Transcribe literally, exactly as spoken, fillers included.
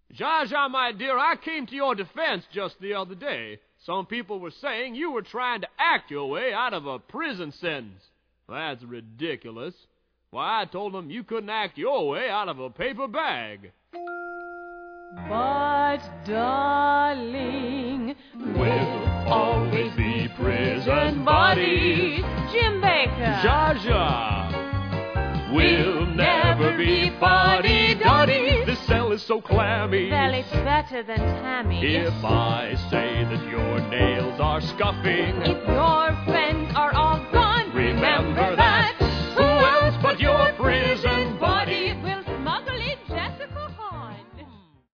Zsa Zsa, my dear, I came to your defense just the other day. Some people were saying you were trying to act your way out of a prison sentence. That's ridiculous. Why, I told them you couldn't act your way out of a paper bag. But, darling, we'll always be prison buddies. Jim Baker. Zsa Zsa. We'll never be fuddy-duddy. This cell is so clammy. Well, it's better than Tammy. If I say that your nails are scuffing, if your face